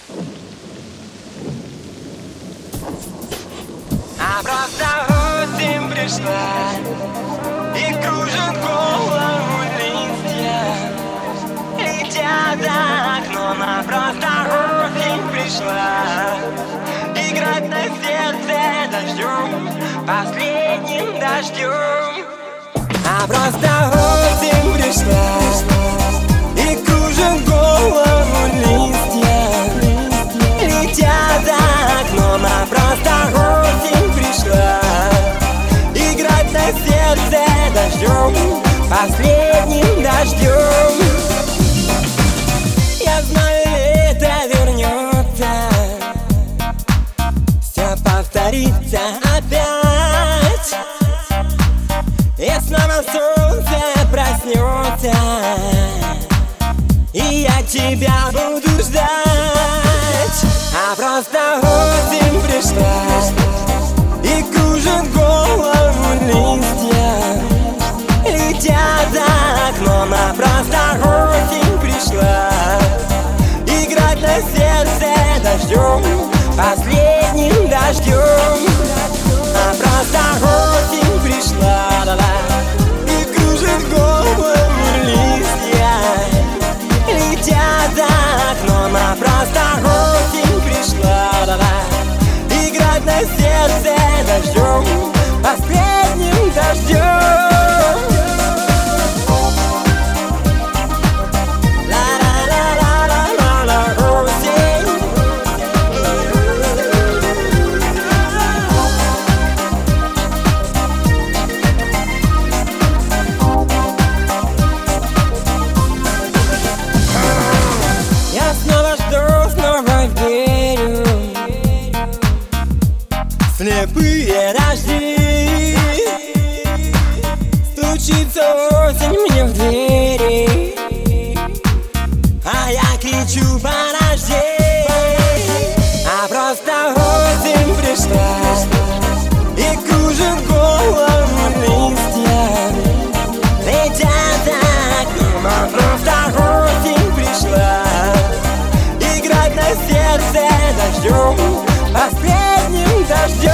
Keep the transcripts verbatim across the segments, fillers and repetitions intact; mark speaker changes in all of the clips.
Speaker 1: А просто осень пришла и кружит голову листья, летят за окном. А просто осень пришла играть на сердце дождем, последним дождем. А просто осень пришла и кружит голову листья, летят за окном. А просто осень пришла играть на сердце дождем, последним дождем. Я знаю, лето вернется, все повторится опять, и снова солнце проснется, и я тебя буду ждать. А просто осень пришла и кружит голову листья, летят за окном. А просто осень пришла играть на сердце дождем, последним дождем. А просто осень пришла, да-да, и кружит голову листья, летят за окном. А просто осень пришла, да-да, играть на сердце дождем, последним дождем. Слепые дожди, стучится осень мне в двери, а я кричу: подожди. А просто осень пришла и кружит голову листья, летят за окном. А просто осень пришла играть на сердце дождем, последним дождем.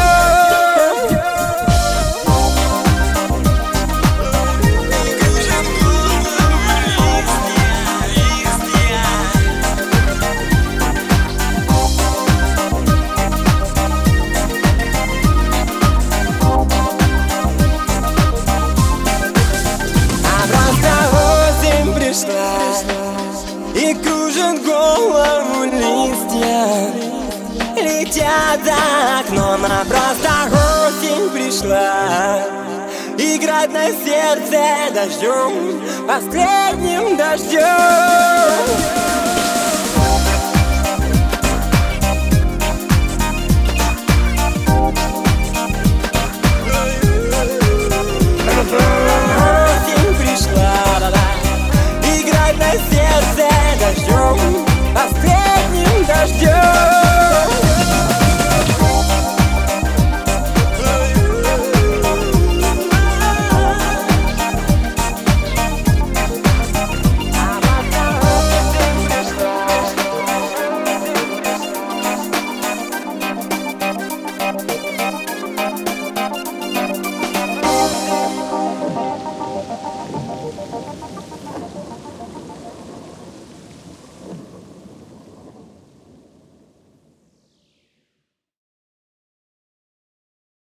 Speaker 1: А просто осень пришла и кружит голову листья, летят за окном. А просто осень пришла играть на сердце дождем, последним дождем.